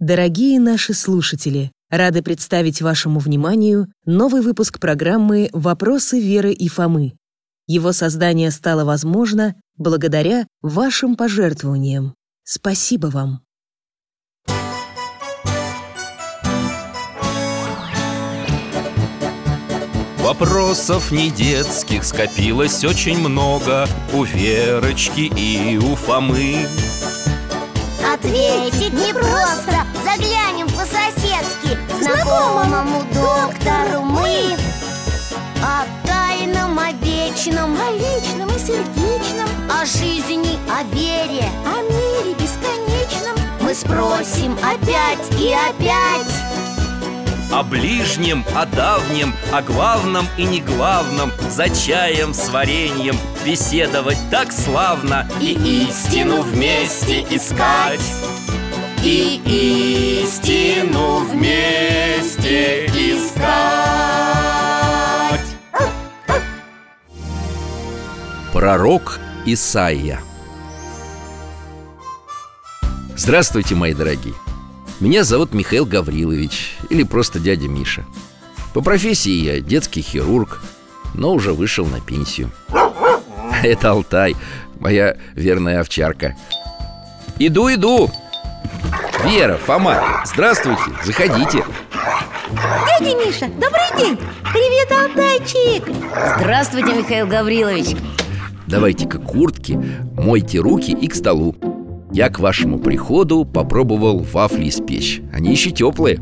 Дорогие наши слушатели, рады представить вашему вниманию новый выпуск программы «Вопросы Веры и Фомы». Его создание стало возможно благодаря вашим пожертвованиям. Спасибо вам! Вопросов не детских скопилось очень много у Верочки и у Фомы. Ответить непросто, заглянем по-соседски знакомому доктору мы. О тайном, о вечном, о личном и сердечном, о жизни, о вере, о мире бесконечном мы спросим опять и опять. О ближнем, о давнем, о главном и неглавном, за чаем с вареньем беседовать так славно. И истину вместе искать, и истину вместе искать. Пророк Исаия. Здравствуйте, мои дорогие! Меня зовут Михаил Гаврилович, или просто дядя Миша. По профессии я детский хирург, но уже вышел на пенсию. Это Алтай, моя верная овчарка. Иду! Вера, Фома, здравствуйте, заходите. Дядя Миша, добрый день! Привет, Алтайчик! Здравствуйте, Михаил Гаврилович. Давайте-ка куртки, мойте руки и к столу. Я к вашему приходу попробовал вафли испечь. Они еще теплые.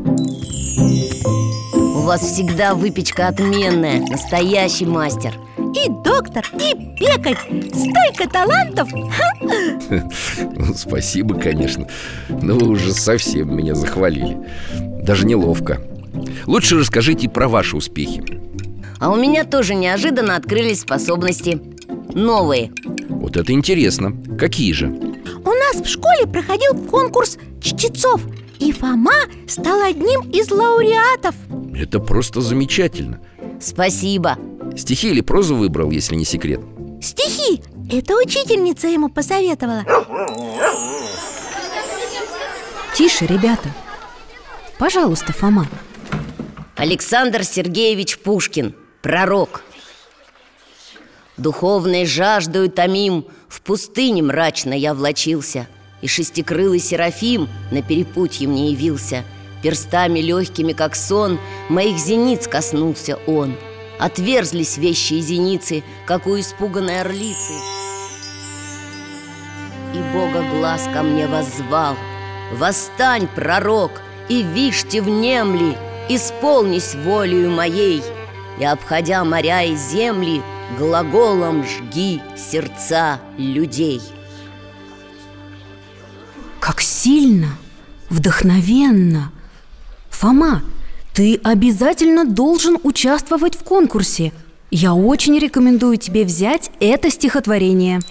У вас всегда выпечка отменная, настоящий мастер. И доктор, и пекарь. Столько талантов. Спасибо, конечно. Но вы уже совсем меня захвалили. Даже неловко. Лучше расскажите про ваши успехи. А у меня тоже неожиданно открылись способности. Новые. Вот это интересно. Какие же? У нас в школе проходил конкурс чтецов, и Фома стал одним из лауреатов. Это просто замечательно. Спасибо. Стихи или прозу выбрал, если не секрет? Стихи. Это учительница ему посоветовала. Тише, ребята. Пожалуйста, Фома. Александр Сергеевич Пушкин. Пророк. Духовной жаждою томим, в пустыне мрачно я влачился, и шестикрылый Серафим на перепутье мне явился. Перстами легкими, как сон, моих зениц коснулся он. Отверзлись вещие зеницы, как у испуганной орлицы. И Бога глаз ко мне воззвал: «Восстань, пророк, и вишьте внемли, исполнись волею моей, и, обходя моря и земли, глаголом жги сердца людей». Как сильно, вдохновенно. Фома, ты обязательно должен участвовать в конкурсе. Я очень рекомендую тебе взять это стихотворение.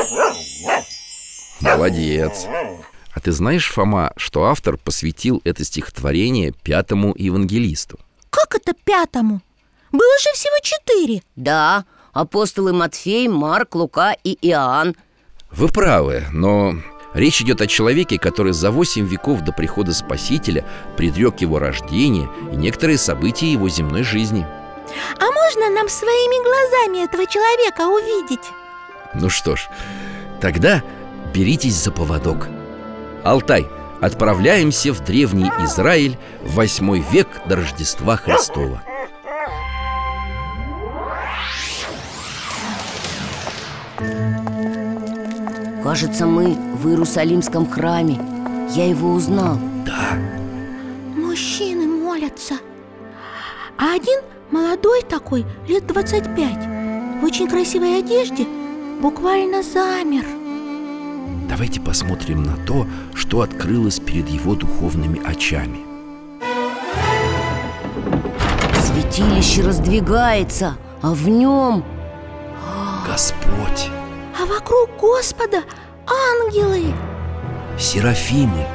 Молодец. А ты знаешь, Фома, что автор посвятил это стихотворение 5-му евангелисту? Как это 5-му? Было же всего 4. Да, апостолы Матфей, Марк, Лука и Иоанн. Вы правы, но речь идет о человеке, который за 8 веков до прихода Спасителя предрек его рождение и некоторые события его земной жизни. А можно нам своими глазами этого человека увидеть? Ну что ж, тогда беритесь за поводок. Алтай, отправляемся в древний Израиль в 8 век до Рождества Христова. Кажется, мы в Иерусалимском храме. Я его узнал. Да. Мужчины молятся. А один молодой такой, лет 25, в очень красивой одежде, буквально замер. Давайте посмотрим на то, что открылось перед его духовными очами. Святилище раздвигается, а в нем Господь, А вокруг Господа ангелы. Серафимы.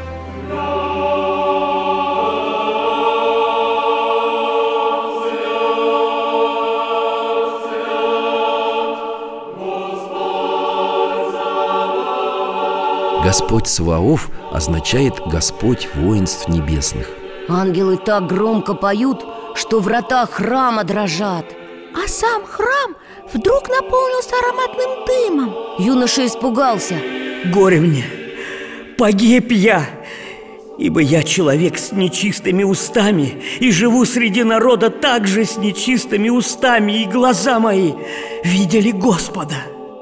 Господь Саваоф означает Господь воинств небесных. Ангелы так громко поют, что врата храма дрожат. А сам храм вдруг наполнился ароматным дымом. Юноша испугался. Горе мне, погиб я, ибо я человек с нечистыми устами и живу среди народа также с нечистыми устами, и глаза мои видели Господа.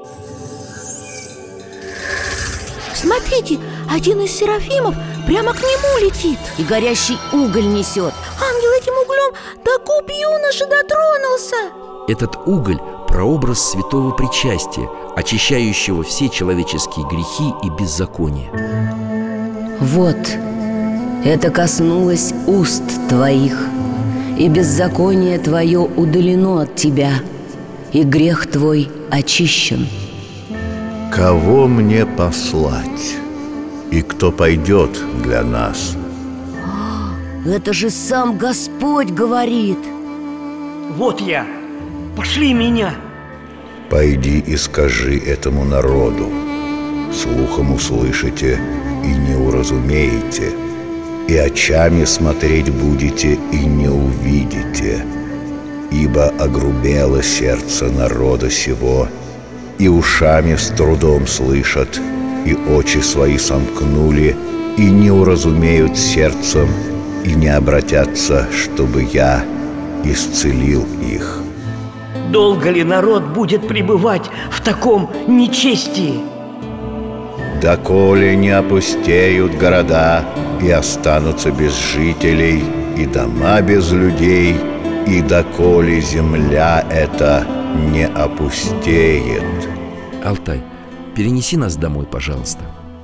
Смотрите, один из серафимов прямо к нему летит. И горящий уголь несет. Ангел этим углем до губ юноши дотронулся. Этот уголь – прообраз святого причастия, очищающего все человеческие грехи и беззакония. Вот, это коснулось уст твоих, и беззаконие твое удалено от тебя, и грех твой очищен. Кого мне послать? И кто пойдет для нас? Это же сам Господь говорит. Вот я, пошли меня. Пойди и скажи этому народу: слухом услышите и не уразумеете, и очами смотреть будете и не увидите, ибо огрубело сердце народа сего, и ушами с трудом слышат, и очи свои сомкнули, и не уразумеют сердцем, и не обратятся, чтобы я исцелил их. Долго ли народ будет пребывать в таком нечестии? Доколе не опустеют города, и останутся без жителей, и дома без людей, и доколе земля эта не опустеет. Алтай, перенеси нас домой, пожалуйста.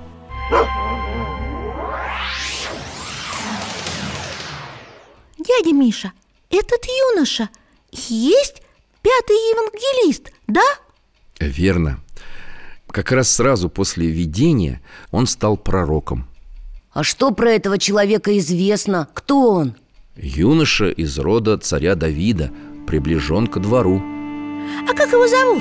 Дядя Миша, этот юноша есть пятый евангелист, да? Верно. Как раз сразу после видения он стал пророком. А что про этого человека известно? Кто он? Юноша из рода царя Давида, приближен ко двору. А как его зовут?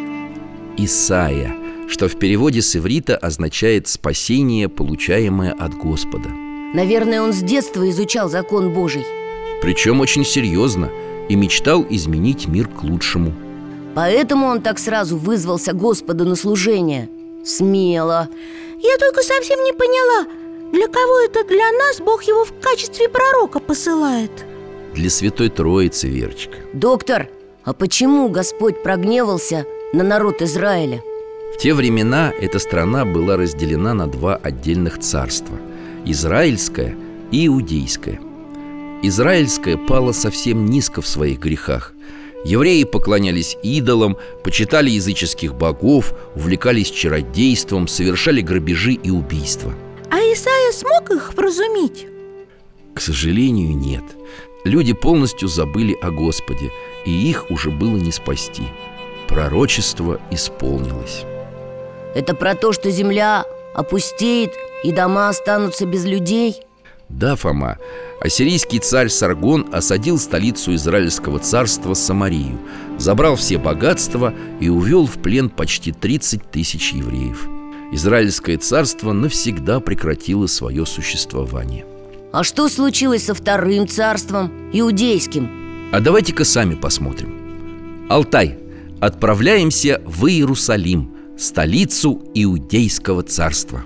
Исайя, что в переводе с иврита означает «спасение, получаемое от Господа». Наверное, он с детства изучал закон Божий. Причем очень серьезно, и мечтал изменить мир к лучшему. Поэтому он так сразу вызвался Господу на служение. Смело. Я только совсем не поняла, для кого это для нас Бог его в качестве пророка посылает? Для Святой Троицы, Верочка. Доктор, а почему Господь прогневался на народ Израиля? В те времена эта страна была разделена на два отдельных царства – израильское и иудейское. Израильское пало совсем низко в своих грехах. Евреи поклонялись идолам, почитали языческих богов, увлекались чародейством, совершали грабежи и убийства. А Исайя смог их вразумить? К сожалению, нет. Люди полностью забыли о Господе, и их уже было не спасти. Пророчество исполнилось. Это про то, что земля опустеет и дома останутся без людей? Да, Фома. Ассирийский царь Саргон осадил столицу Израильского царства Самарию, забрал все богатства и увел в плен почти 30 тысяч евреев. Израильское царство навсегда прекратило свое существование. А что случилось со вторым царством, иудейским? А давайте-ка сами посмотрим. Алтай, отправляемся в Иерусалим, столицу Иудейского царства.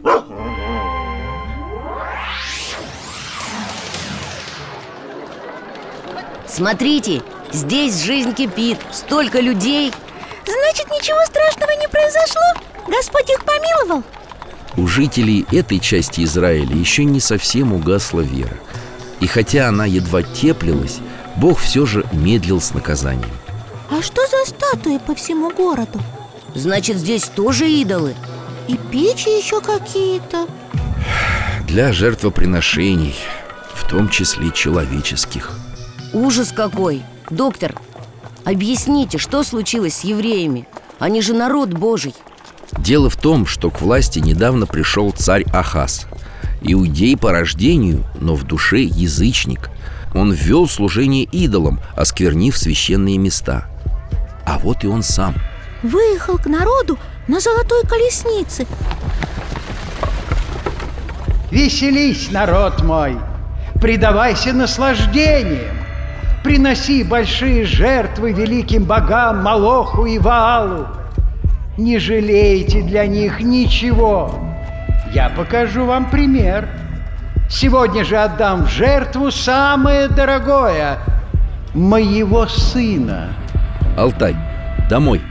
Смотрите, здесь жизнь кипит, столько людей. Значит, ничего страшного не произошло? Господь их помиловал? У жителей этой части Израиля еще не совсем угасла вера. И хотя она едва теплилась, Бог все же медлил с наказанием. А что за статуи по всему городу? Значит, здесь тоже идолы? И печи еще какие-то? Для жертвоприношений, в том числе человеческих. Ужас какой! Доктор, объясните, что случилось с евреями? Они же народ Божий. Дело в том, что к власти недавно пришел царь Ахаз. Иудей по рождению, но в душе язычник. Он ввел служение идолам, осквернив священные места. А вот и он сам. Выехал к народу на золотой колеснице. Веселись, народ мой, предавайся наслаждениям, приноси большие жертвы великим богам Молоху и Ваалу. Не жалейте для них ничего. Я покажу вам пример. Сегодня же отдам в жертву самое дорогое – моего сына. Алтай, домой.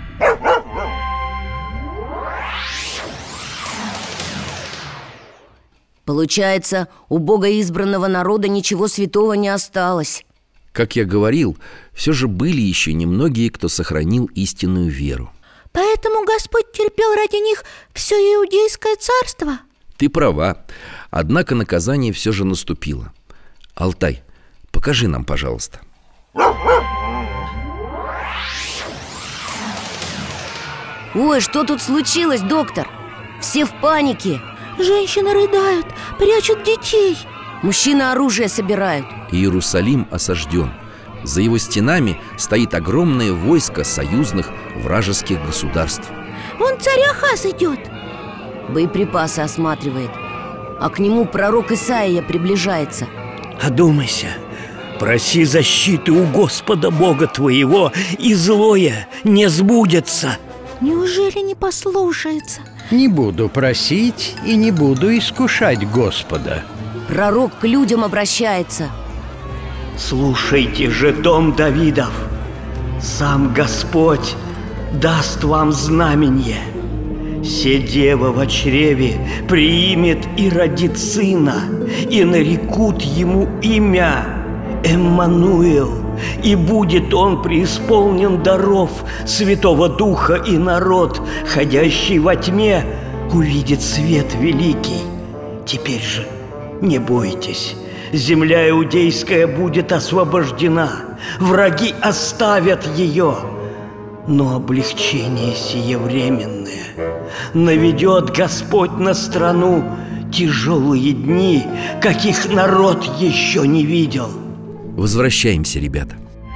Получается, у богоизбранного народа ничего святого не осталось. Как я говорил, все же были еще немногие, кто сохранил истинную веру. Поэтому Господь терпел ради них все Иудейское царство? Ты права, однако наказание все же наступило. Алтай, покажи нам, пожалуйста. Ой, что тут случилось, доктор? Все в панике. Женщины рыдают, прячут детей. Мужчины оружие собирают. Иерусалим осажден. За его стенами стоит огромное войско союзных вражеских государств. Вон царь Ахаз идет. Боеприпасы осматривает. А к нему пророк Исаия приближается. Одумайся, проси защиты у Господа Бога твоего, и злое не сбудется. Неужели не послушается? Не буду просить и не буду искушать Господа. Пророк к людям обращается. Слушайте же, дом Давидов, сам Господь даст вам знамение. Се дева во чреве приимет и родит сына, и нарекут ему имя Эммануил, и будет он преисполнен даров Святого Духа, и народ, ходящий во тьме, увидит свет великий. Теперь же не бойтесь, земля иудейская будет освобождена, враги оставят ее. Но облегчение сие временное. Наведет Господь на страну тяжелые дни, каких народ еще не видел. Возвращаемся, ребята.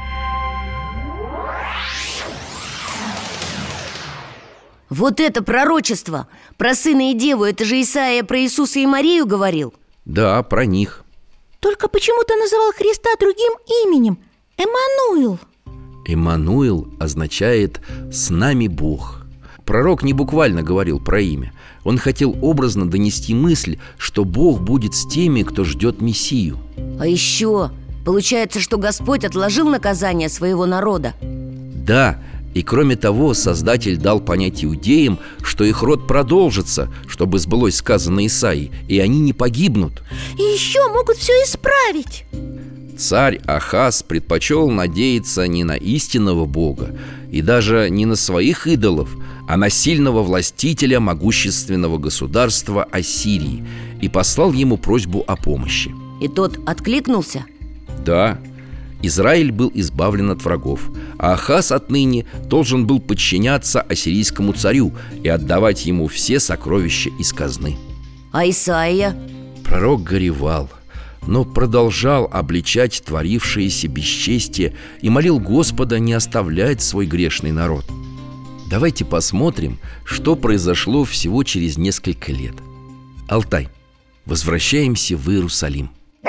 Вот это пророчество про сына и деву. Это же Исаия про Иисуса и Марию говорил. Да, про них. Только почему ты называл Христа другим именем? Эммануил. Эммануил означает «с нами Бог». Пророк не буквально говорил про имя. Он хотел образно донести мысль, что Бог будет с теми, кто ждет Мессию. А еще получается, что Господь отложил наказание своего народа. Да, и кроме того, Создатель дал понять иудеям, что их род продолжится, чтобы сбылось сказанное Исаией, и они не погибнут. И еще могут все исправить. Царь Ахаз предпочел надеяться не на истинного Бога и даже не на своих идолов, а на сильного властителя могущественного государства Ассирии, и послал ему просьбу о помощи. И тот откликнулся? Да, Израиль был избавлен от врагов, а Ахаз отныне должен был подчиняться ассирийскому царю и отдавать ему все сокровища из казны. А Исаия? Пророк горевал, но продолжал обличать творившееся бесчестие и молил Господа не оставлять свой грешный народ. Давайте посмотрим, что произошло всего через несколько лет. Алтай, возвращаемся в Иерусалим.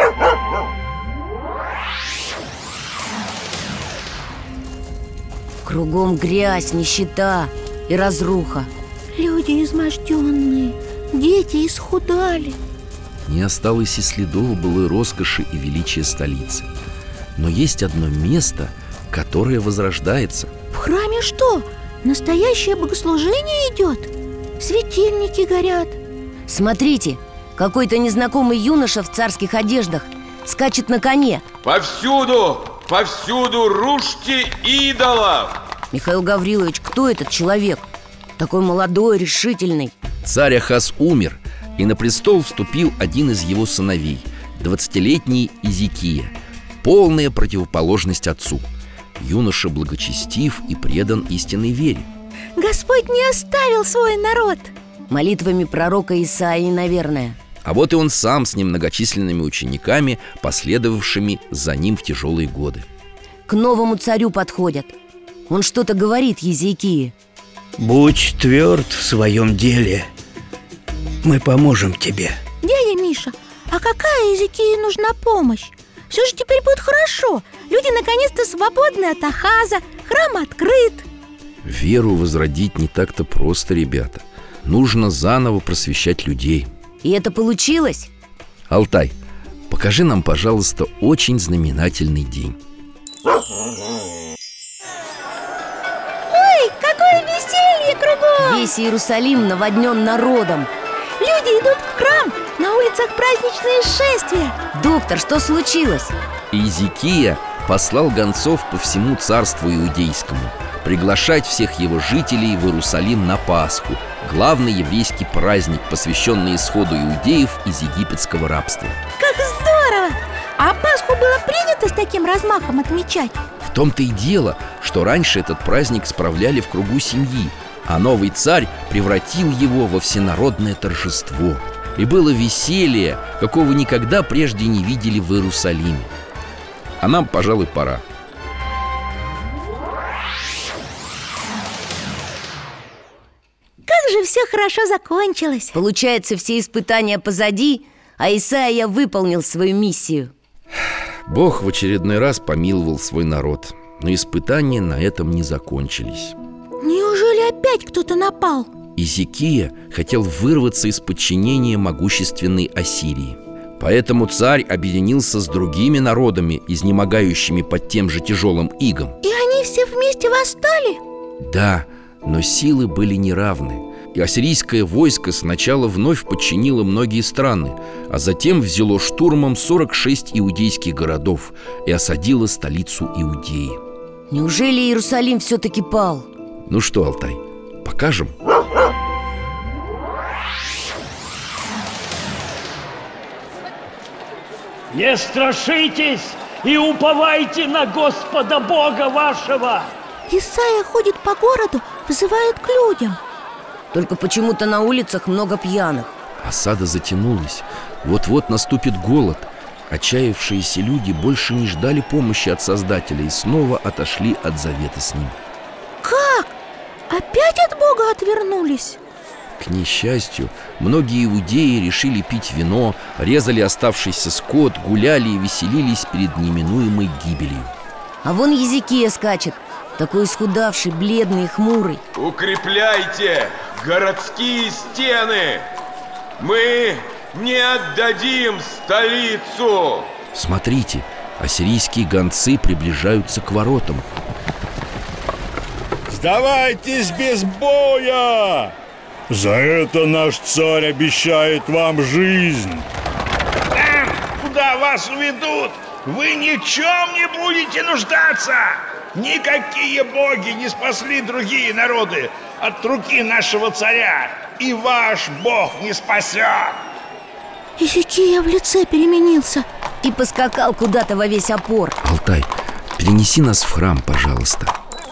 Кругом грязь, нищета и разруха. Люди изможденные, дети исхудали. Не осталось и следов былой роскоши и величия столицы. Но есть одно место, которое возрождается. В храме что? Настоящее богослужение идет? Светильники горят. Смотрите, какой-то незнакомый юноша в царских одеждах скачет на коне. Повсюду рушьте идолов! Михаил Гаврилович, кто этот человек? Такой молодой, решительный. Царь Ахаз умер, и на престол вступил один из его сыновей, 20-летний Изикия, полная противоположность отцу. Юноша благочестив и предан истинной вере. Господь не оставил свой народ. Молитвами пророка Исаии, наверное. А вот и он сам с немногочисленными учениками, последовавшими за ним в тяжелые годы. К новому царю подходят. Он что-то говорит Езекии. Будь тверд в своем деле. Мы поможем тебе. Дядя Миша, Миша, а какая Иезекии нужна помощь? Все же теперь будет хорошо. Люди наконец-то свободны от Ахаза, храм открыт. Веру возродить не так-то просто, ребята. Нужно заново просвещать людей. И это получилось? Алтай, покажи нам, пожалуйста, очень знаменательный день. Ой, какое веселье кругом! Весь Иерусалим наводнен народом. Люди идут в храм, на улицах праздничные шествия. Доктор, что случилось? Иезекия послал гонцов по всему царству иудейскому приглашать всех его жителей в Иерусалим на Пасху, главный еврейский праздник, посвященный исходу иудеев из египетского рабства. Как здорово! А Пасху было принято с таким размахом отмечать? В том-то и дело, что раньше этот праздник справляли в кругу семьи, а новый царь превратил его во всенародное торжество. И было веселье, какого никогда прежде не видели в Иерусалиме. А нам, пожалуй, пора. Как же все хорошо закончилось. Получается, все испытания позади, а Исаия выполнил свою миссию. Бог в очередной раз помиловал свой народ, но испытания на этом не закончились. Неужели опять кто-то напал? Иезекия хотел вырваться из подчинения могущественной Ассирии. Поэтому царь объединился с другими народами, изнемогающими под тем же тяжелым игом. И они все вместе восстали? Да, но силы были неравны. И ассирийское войско сначала вновь подчинило многие страны, а затем взяло штурмом 46 иудейских городов и осадило столицу Иудеи. Неужели Иерусалим все-таки пал? Ну что, Алтай, покажем? Не страшитесь и уповайте на Господа Бога вашего. Исаия ходит по городу, вызывает к людям. Только почему-то на улицах много пьяных. Осада затянулась. Вот-вот наступит голод. Отчаявшиеся люди больше не ждали помощи от Создателя и снова отошли от завета с ним. Как? Опять от Бога отвернулись? К несчастью, многие иудеи решили пить вино, резали оставшийся скот, гуляли и веселились перед неминуемой гибелью. А вон Иезекия скачет, такой исхудавший, бледный и хмурый. Укрепляйте городские стены! Мы не отдадим столицу! Смотрите, ассирийские гонцы приближаются к воротам. Сдавайтесь без боя! За это наш царь обещает вам жизнь. Куда вас уведут? Вы ни в чем не будете нуждаться! Никакие боги не спасли другие народы от руки нашего царя, и ваш Бог не спасет! Иезекия в лице переменился и поскакал куда-то во весь опор. Алтай, перенеси нас в храм, пожалуйста.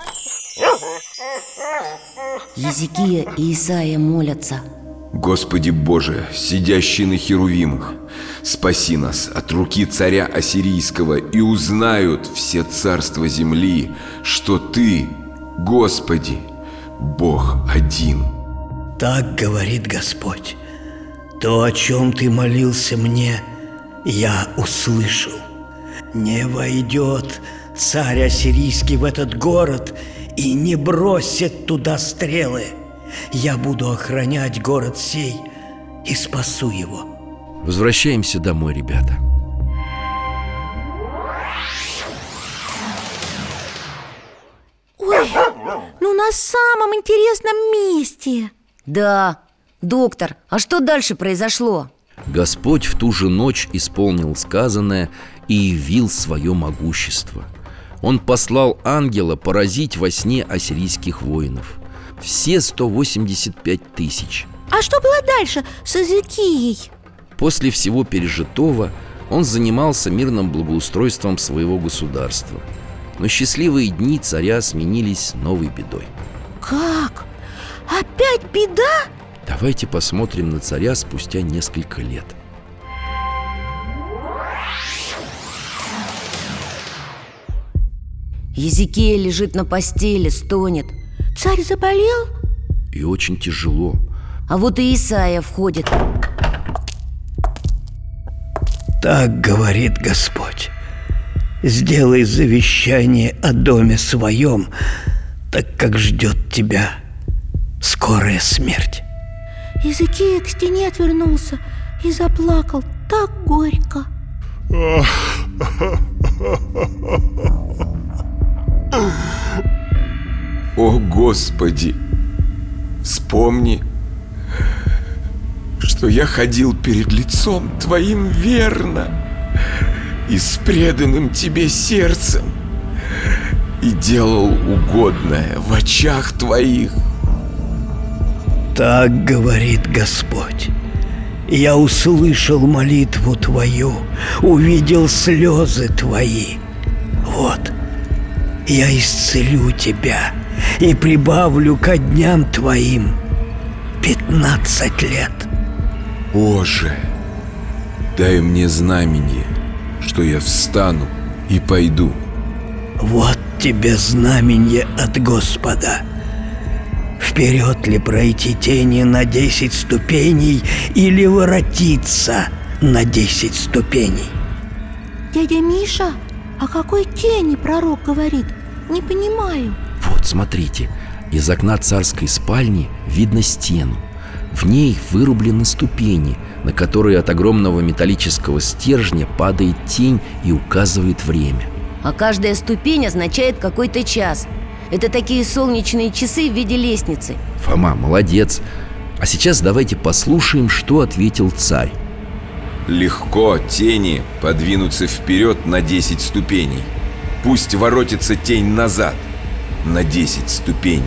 Иезекия и Исаия молятся. Господи Боже, сидящий на херувимах, спаси нас от руки царя ассирийского, и узнают все царства земли, что Ты, Господи, Бог один. Так говорит Господь. То, о чем ты молился мне, я услышал. Не войдет царь ассирийский в этот город и не бросит туда стрелы. Я буду охранять город сей и спасу его. Возвращаемся домой, ребята. Ой, ну на самом интересном месте. Да, доктор, а что дальше произошло? Господь в ту же ночь исполнил сказанное и явил свое могущество. Он послал ангела поразить во сне ассирийских воинов. Все 185 тысяч. А что было дальше с Иезекией? После всего пережитого он занимался мирным благоустройством своего государства. Но счастливые дни царя сменились новой бедой. Как? Опять беда? Давайте посмотрим на царя спустя несколько лет. Иезекия лежит на постели, стонет. Царь заболел? И очень тяжело. А вот и Исаия входит. Так говорит Господь: сделай завещание о доме своем, так как ждет тебя скорая смерть. Иезекия к стене отвернулся и заплакал так горько. О, Господи, вспомни, что я ходил перед лицом Твоим верно и с преданным Тебе сердцем и делал угодное в очах Твоих. Так говорит Господь: я услышал молитву твою, увидел слезы твои. Вот, я исцелю тебя и прибавлю ко дням твоим 15 лет. Боже, дай мне знамение, что я встану и пойду. Вот тебе знамение от Господа. Вперед ли пройти тени на 10 ступеней или воротиться на 10 ступеней? Дядя Миша, о какой тени пророк говорит? Не понимаю. Вот, смотрите, из окна царской спальни видно стену. В ней вырублены ступени, на которые от огромного металлического стержня падает тень и указывает время. А каждая ступень означает какой-то час. Это такие солнечные часы в виде лестницы. Фома, молодец. А сейчас давайте послушаем, что ответил царь. Легко тени подвинуться вперед на 10 ступеней. Пусть воротится тень назад на 10 ступеней.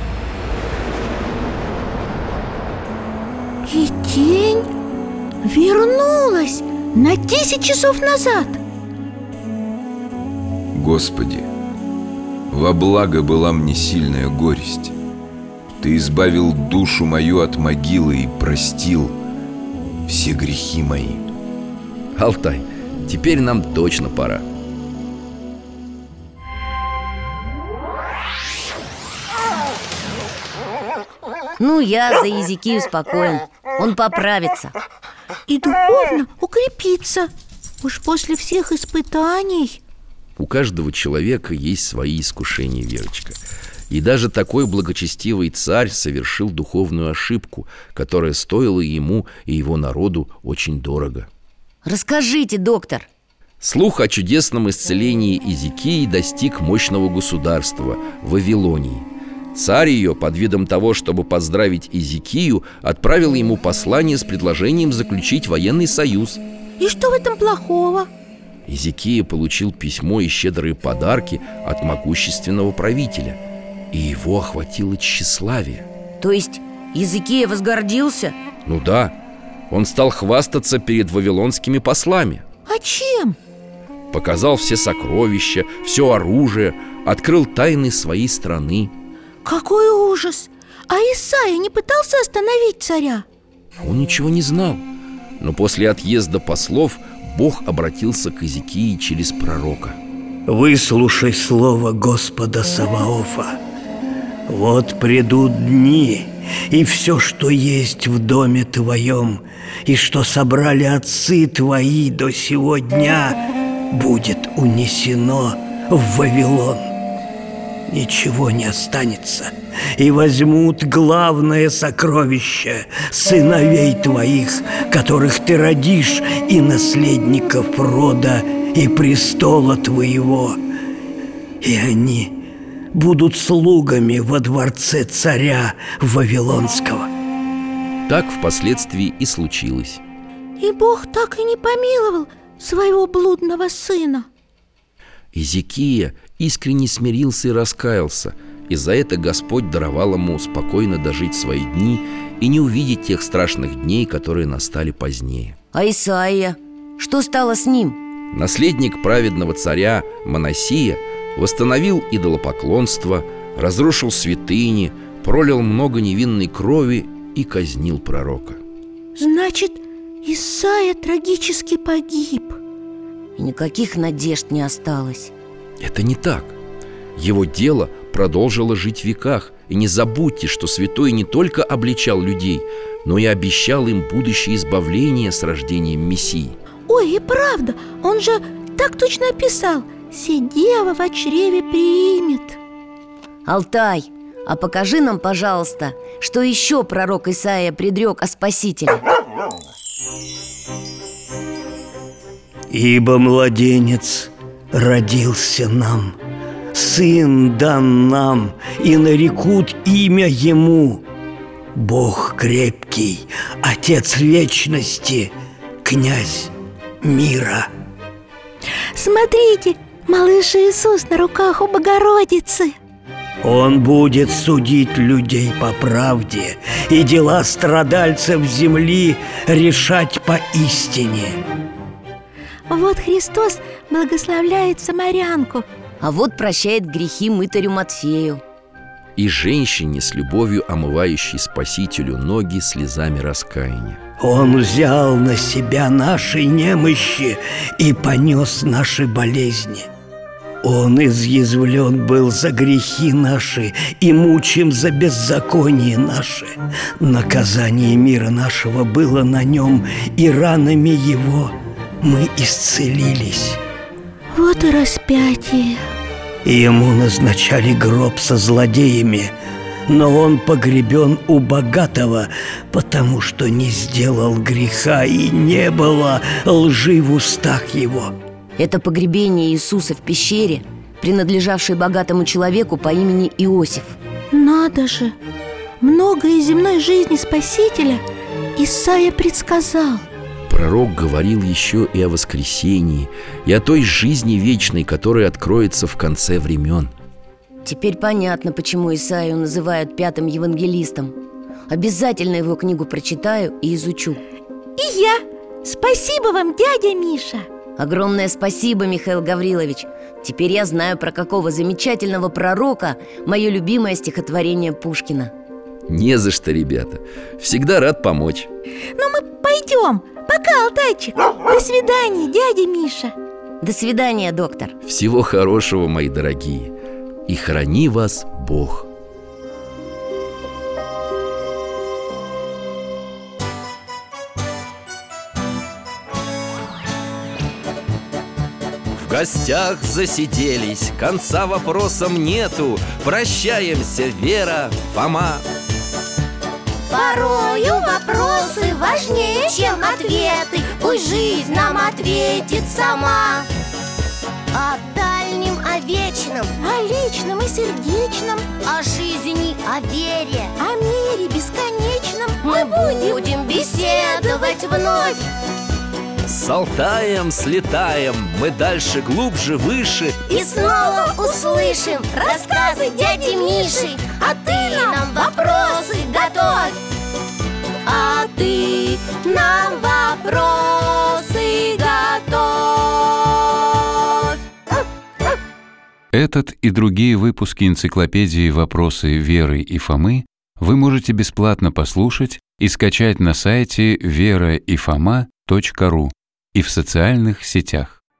И тень вернулась на 10 часов назад. Господи, во благо была мне сильная горесть. Ты избавил душу мою от могилы и простил все грехи мои. Алтай, теперь нам точно пора. Ну, я за Иезекию спокоен. Он поправится. И духовно укрепится. Уж после всех испытаний. У каждого человека есть свои искушения, Верочка. И даже такой благочестивый царь совершил духовную ошибку, которая стоила ему и его народу очень дорого. Расскажите, доктор. Слух о чудесном исцелении Иезекии достиг мощного государства – Вавилонии. Царь ее, под видом того, чтобы поздравить Иезекию, отправил ему послание с предложением заключить военный союз. И что в этом плохого? Иезекия получил письмо и щедрые подарки от могущественного правителя, и его охватило тщеславие. То есть Иезекия возгордился? Ну да, он стал хвастаться перед вавилонскими послами. А чем? Показал все сокровища, все оружие, открыл тайны своей страны. Какой ужас! А Исаия не пытался остановить царя? Он ничего не знал. Но после отъезда послов Бог обратился к Иезекии через пророка. Выслушай слово Господа Саваофа. Вот придут дни, и все, что есть в доме твоем, и что собрали отцы твои до сего дня, будет унесено в Вавилон. Ничего не останется, и возьмут главное сокровище сыновей твоих, которых ты родишь, и наследников рода и престола твоего. И они будут слугами во дворце царя Вавилонского. Так впоследствии и случилось. И Бог так и не помиловал своего блудного сына. Иезекия искренне смирился и раскаялся, и за это Господь даровал ему спокойно дожить свои дни и не увидеть тех страшных дней, которые настали позднее. А Исаия? Что стало с ним? Наследник праведного царя Манассия восстановил идолопоклонство, разрушил святыни, пролил много невинной крови и казнил пророка. Значит, Исаия трагически погиб. И никаких надежд не осталось. Это не так. Его дело продолжило жить в веках. И не забудьте, что святой не только обличал людей, но и обещал им будущее избавление с рождением Мессии. Ой, и правда, он же так точно описал: «Се дева во чреве примет». Алтай, а покажи нам, пожалуйста, что еще пророк Исаия предрек о Спасителе. «Ибо младенец родился нам, сын дан нам, и нарекут имя ему Бог крепкий, Отец вечности, Князь мира». Смотрите, малыш Иисус на руках у Богородицы. Он будет судить людей по правде и дела страдальцев земли решать по истине. Вот Христос благословляет самарянку, а вот прощает грехи мытарю Матфею. И женщине, с любовью омывающей Спасителю ноги слезами раскаяния. Он взял на себя наши немощи и понес наши болезни. Он изъязвлен был за грехи наши и мучим за беззаконие наше. Наказание мира нашего было на нем, и ранами его мы исцелились. Вот и распятие. И ему назначали гроб со злодеями, но он погребен у богатого, потому что не сделал греха, и не было лжи в устах его. Это погребение Иисуса в пещере, принадлежавшее богатому человеку по имени Иосиф. Надо же! Многое из земной жизни Спасителя Исаия предсказал. Пророк говорил еще и о воскресении, и о той жизни вечной, которая откроется в конце времен. Теперь понятно, почему Исаию называют пятым евангелистом. Обязательно его книгу прочитаю и изучу. И я! Спасибо вам, дядя Миша! Огромное спасибо, Михаил Гаврилович. Теперь я знаю, про какого замечательного пророка мое любимое стихотворение Пушкина. Не за что, ребята. Всегда рад помочь. Ну мы пойдем. Пока, Алтайчик. До свидания, дядя Миша. До свидания, доктор. Всего хорошего, мои дорогие. И храни вас Бог. В гостях засиделись, конца вопросам нету. Прощаемся, Вера, Фома. Порою вопросы важнее, чем ответы. Пусть жизнь нам ответит сама. О дальнем, о вечном, о личном и сердечном, о жизни, о вере, о мире бесконечном мы будем беседовать вновь. С Алтаем слетаем, мы дальше, глубже, выше. И снова услышим рассказы дяди Миши. А ты нам вопросы готовь. А ты нам вопросы готовь. Этот и другие выпуски энциклопедии «Вопросы Веры и Фомы» вы можете бесплатно послушать и скачать на сайте veraifoma.ru и в социальных сетях.